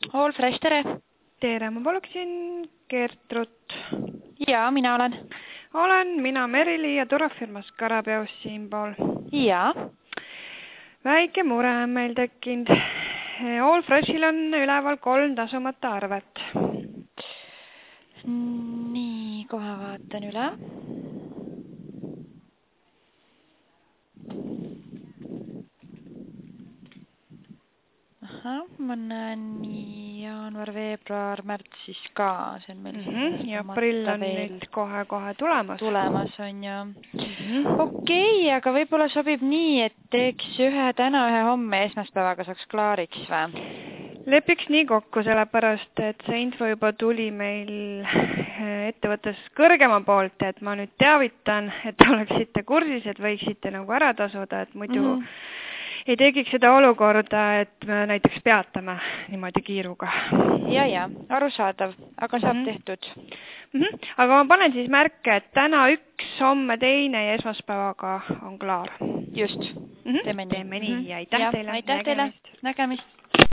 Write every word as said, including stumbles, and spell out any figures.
All Fresh, tere! Tere, ma paluksin Gertrut. Jaa, mina olen. Olen mina Merili ja turvafirmas Karapeos siinpool. Jaa. Väike mure on meil tekkinud. All Freshil on üleval kolm tasumata arvet. Nii, kohe vaatan üle. Aha, ma näen nii jaanuar, veebruar, märts siis ka. See on meil mm -hmm. Ja aprill on nüüd kohe-kohe tulemas. Tulemas on ja. Mm -hmm. Okei, okay, aga võib-olla sobib nii, et teeks ühe täna, ühe homme esmaspäevaga saaks klaariks või? Lepiks nii kokku, sellepärast, et see info juba tuli meil ettevõttes kõrgema poolt, et ma nüüd teavitan, et oleksite kursis, et võiksite nagu ära tasuda, et muidu mm -hmm. ei tegiks seda olukorda, et me näiteks peatame niimoodi kiiruga. Ja, ja, arusaadav, aga saab mm -hmm. tehtud. Mm -hmm. Aga ma panen siis märke, et täna üks, homme teine ja esmaspäevaga on klaar. Just, mm -hmm. teeme nii. Teeme nii ja aitäh ja, teile. Aitäh teile, nägemist.